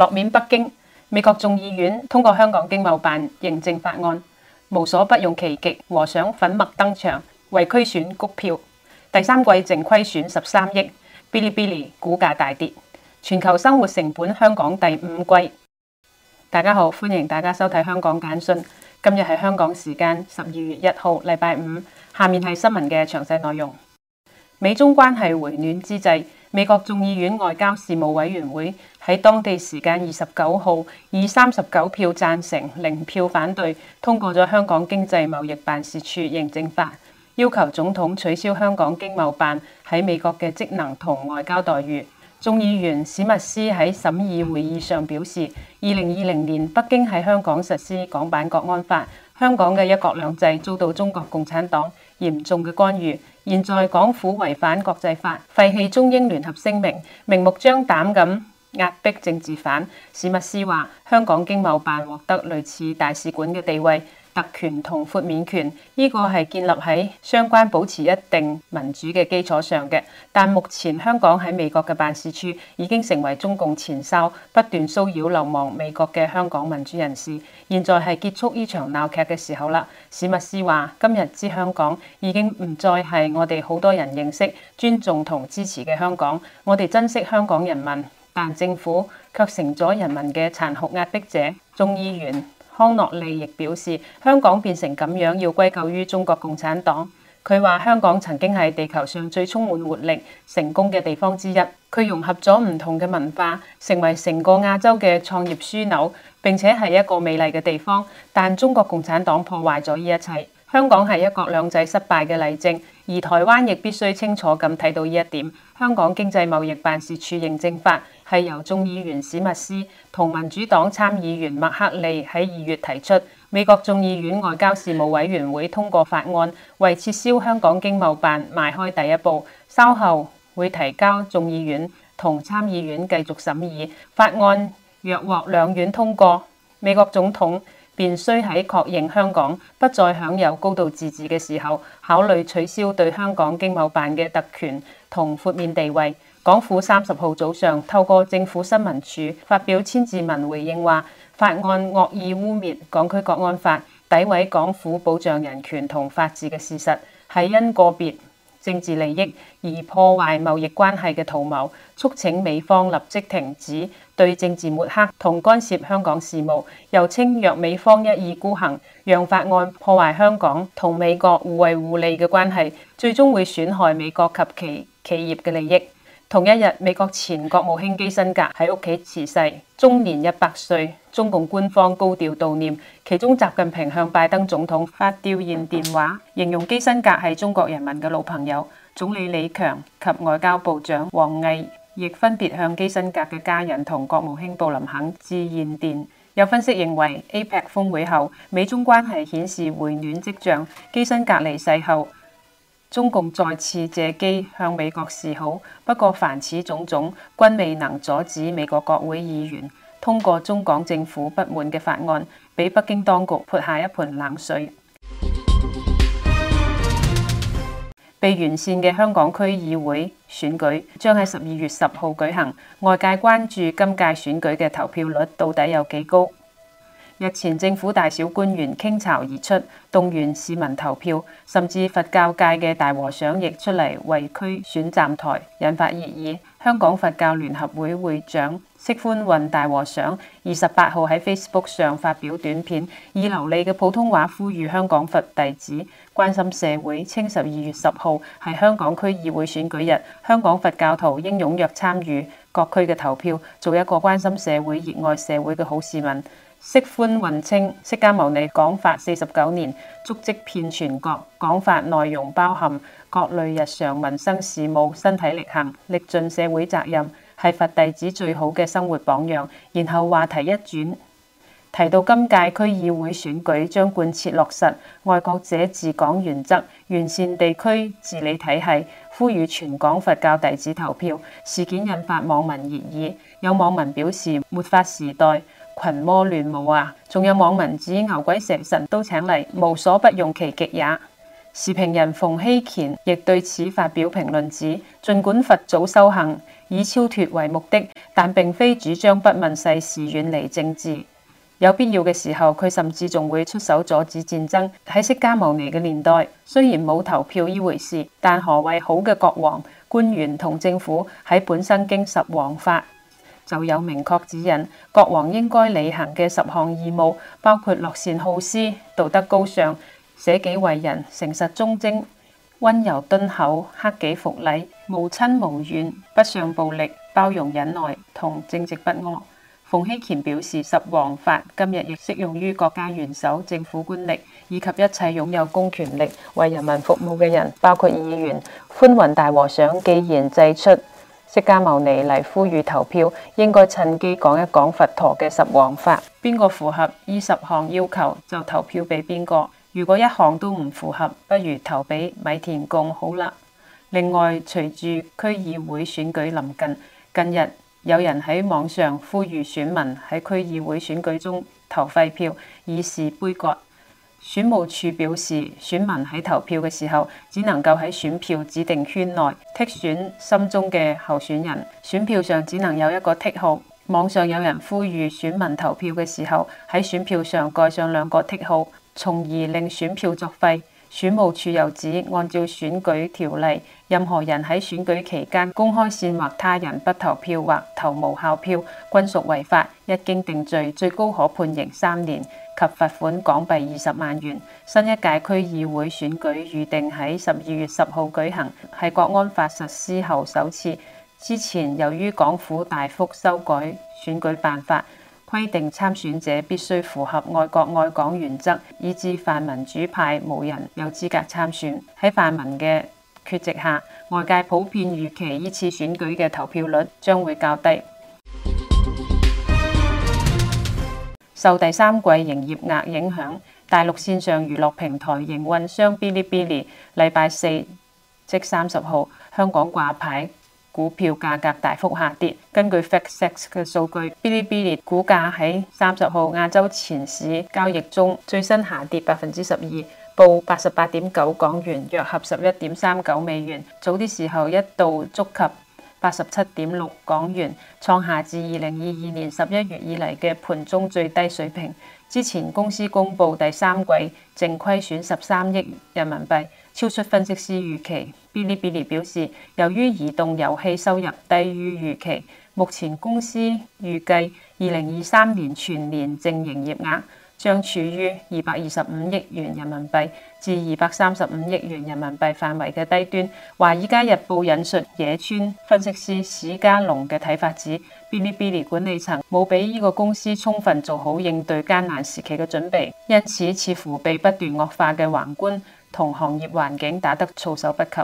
落面北京，美國眾議院通過香港經貿辦認證法案，無所不用其極，和尚粉墨登場，為區選谷票。第三季淨虧損13億，嗶哩嗶哩股價大跌。全球生活成本香港第5季。大家好，歡迎大家收睇香港簡訊。今日係香港時間12月1號，禮拜五。下面係新聞嘅詳細內容。美中關係回暖之際，美國眾議院外交事務委員會喺當地時間29號以39票贊成、0票反對通過咗香港經濟貿易辦事處認證法，要求總統取消香港經貿辦喺美國嘅職能同外交待遇。眾議員史密斯喺審議會議上表示，2020年北京喺香港實施港版國安法，香港嘅一國兩制遭到中國共產黨嚴重嘅干預。現在港府違反國際法，廢棄中英聯合聲明，明目張膽咁壓迫政治犯。史密斯話：香港經貿辦獲得類似大使館嘅地位、特權同豁免權，呢個係建立喺相關保持一定民主嘅基礎上嘅。但目前香港喺美國嘅辦事處已經成為中共前哨，不斷騷擾流亡美國嘅香港民主人士。現在係結束呢場鬧劇嘅時候啦。史密斯話：今日之香港已經唔再係我哋好多人認識、尊重同支持嘅香港。我哋珍惜香港人民，但政府卻成咗人民嘅殘酷壓迫者。眾議員康諾利亦表示，香港變成咁樣要歸咎於中國共產黨。佢話香港曾經係地球上最充滿活力、成功嘅地方之一。佢融合咗唔同嘅文化，成為成個亞洲嘅創業樞紐，並且係一個美麗嘅地方。但中國共產黨破壞咗呢一切。香港係一國兩制失敗嘅例證，而台灣亦必須清楚咁睇到呢一點。香港經濟貿易辦事處認證法係由眾議員史密斯同民主黨參議員麥克利喺2月提出，美國眾議院外交事務委員會通過法案，為撤銷香港經貿辦邁開第一步。稍後會提交眾議院同參議院繼續審議。法案若獲兩院通過，美國總統便須喺確認香港不再享有高度自治嘅時候，考慮取消對香港經貿辦嘅特權同豁免地位。港府30號早上透過政府新聞處發表千字文回應話，法案惡意污蔑港區國安法，詆毀港府保障人權同法治嘅事實，係因個別政治利益而破壞貿易關係嘅圖謀，促請美方立即停止對政治抹黑同干涉香港事務。又稱若美方一意孤行，讓法案破壞香港同美國互惠互利嘅關係，最終會損害美國及其企業嘅利益。同一日，美國前國務卿基辛格喺屋企辭世，終年100歲。中共官方高調悼念，其中習近平向拜登總統發弔唁電話，形容基辛格係中國人民嘅老朋友。總理李強及外交部長王毅亦分別向基辛格嘅家人同國務卿布林肯致唁電。有分析認為，APEC 峰會後，美中關係顯示回暖跡象。基辛格離世後，中共再次借機向美國示好，不過凡此種種均未能阻止美國國會議員通過中港政府不滿嘅法案，俾北京當局潑下一盆冷水。被完善嘅香港區議會選舉將喺12月10號舉行，外界關注今屆選舉嘅投票率到底有幾高。日前政府大小官員傾巢而出，動員市民投票，甚至佛教界嘅大和尚亦出嚟為區選站台，引發熱議。香港佛教聯合會會長釋寬宏大和尚28號喺 Facebook 上發表短片，以流利嘅普通話呼籲香港佛弟子關心社會，稱12月10號係香港區議會選舉日，香港佛教徒應踴躍參與各區嘅投票，做一個關心社會、熱愛社會嘅好市民。釋寬宏稱，釋迦牟尼講法49年，足跡遍全國，講法內容包含各類日常民生事務，身體力行，力盡社會責任，係佛弟子最好嘅生活榜樣。然後話題一轉，提到今屆區議會選舉將貫徹落實愛國者治港原則，完善地區治理體系，呼籲全港佛教弟子投票。事件引發網民熱議，有網民表示末法時代群魔亂舞啊！仲有網民指牛鬼蛇神都請嚟，無所不用其極也。 時評人馮睎乾亦對此發表評論指，儘管佛祖修行以超脫為目的，但並非主張不問世事、遠離政治。有必要嘅時候，佢甚至仲會出手阻止戰爭。喺釋迦牟尼嘅年代，雖然冇投票呢回事，但何謂好嘅國王、官員同政府喺本生經十王法就有明確指引，國王應該履行嘅10項義務，包括樂善好施、道德高尚、捨己為人、誠實忠貞、溫柔敦厚、克己復禮、無親無怨、不上暴力、包容忍耐同正直不阿。馮睎乾表示，10王法今日亦適用於國家元首、政府官吏以及一切擁有公權力為人民服務嘅人，包括議員。寬宏大和尚既然祭出釋迦牟尼嚟呼籲投票，應該趁機講一講佛陀嘅10王法，邊個符合呢10項要求就投票俾邊個。如果一項都唔符合，不如投俾米田共好啦。另外，隨住區議會選舉臨近，近日有人喺網上呼籲選民喺區議會選舉中投廢票，以示杯葛。選務處表示，選民喺投票嘅時候，只能夠喺選票指定圈內剔選心中嘅候選人，選票上只能有一個剔號。網上有人呼籲選民投票嘅時候，喺選票上蓋上2個剔號，從而令選票作廢。選務處又指，按照選舉條例，任何人喺選舉期間公開煽惑他人不投票或投無效票，均屬違法，一經定罪，最高可判刑3年及罰款港幣20萬元。新一屆區議會選舉預定喺12月10號舉行，係國安法實施後首次。之前由於港府大幅修改選舉辦法，規定參選者必須符合愛國愛港原則，以致泛民主派無人有資格參選。喺泛民嘅缺席下，外界普遍預期呢次選舉嘅投票率將會較低。受第三季營業額影響，大陸線上娛樂平台營運商嗶哩嗶哩禮拜4即30號香港掛牌股票價格大幅下跌。根據 FactSet 嘅數據，嗶哩嗶哩股價喺30號亞洲前市交易中最新下跌12%，報88.9港元，約合11.39美元。早啲時候一度觸及87.6港元，創下自2022年11月以嚟嘅盤中最低水平。之前公司公布第三季淨虧損13億人民幣，超出分析師預期。嗶哩嗶哩表示，由於移動遊戲收入低於預期，目前公司預計2023年全年淨營業額將處於225億元人民幣至235億元人民幣範圍嘅低端。華爾街日報引述野村分析師史家龍嘅睇法指，嗶哩嗶哩管理層冇俾呢個公司充分做好應對艱難時期嘅準備，因此似乎被不斷惡化嘅宏觀同行業環境打得措手不及。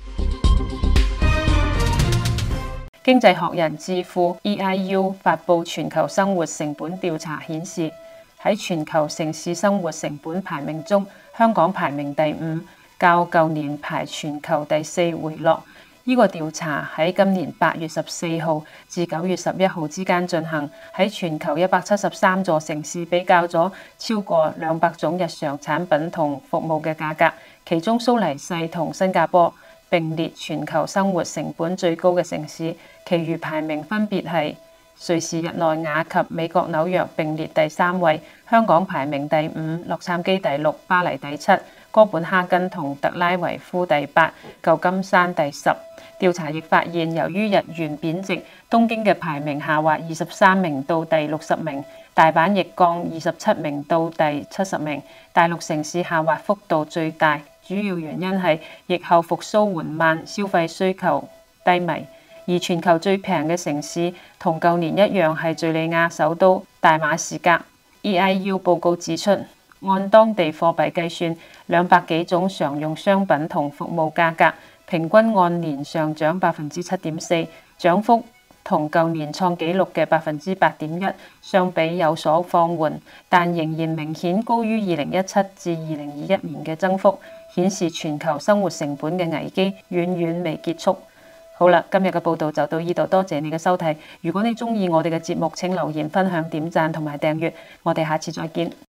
經濟學人智庫 EIU 發布全球生活成本調查顯示，喺全球城市生活成本排名中，香港排名第5，較舊年排全球第4回落。呢個調查喺今年8月14號至9月11號之間進行，喺全球173座城市比較咗超過200種日常產品同服務嘅價格，其中蘇黎世同新加坡並列全球生活成本最高嘅城市，其餘排名分別係瑞士日內瓦及美國紐約並列第3位，香港排名第5，洛杉磯第6，巴黎第7，哥本哈根同特拉維夫第8，舊金山第10。調查亦發現，由於日元貶值，東京嘅排名下滑23名到第60名，大阪亦降27名到第70名，大陸城市下滑幅度最大。主要原因係疫後復甦緩慢，消費需求低迷。而全球最平嘅城市同舊年一樣係敘利亞首都大馬士革。EIU 報告指出，按當地貨幣計算，200幾種常用商品同服務價格平均按年上漲7.4%，漲幅同舊年創紀錄嘅8.1%相比有所放緩，但仍然明顯高於2017至2021年嘅增幅，顯示全球生活成本嘅危機遠遠未結束。好啦，今日嘅報道就到呢度，多謝你嘅收睇。如果你鍾意我哋嘅節目，請留言、分享、點讚同埋訂閱。我哋下次再見。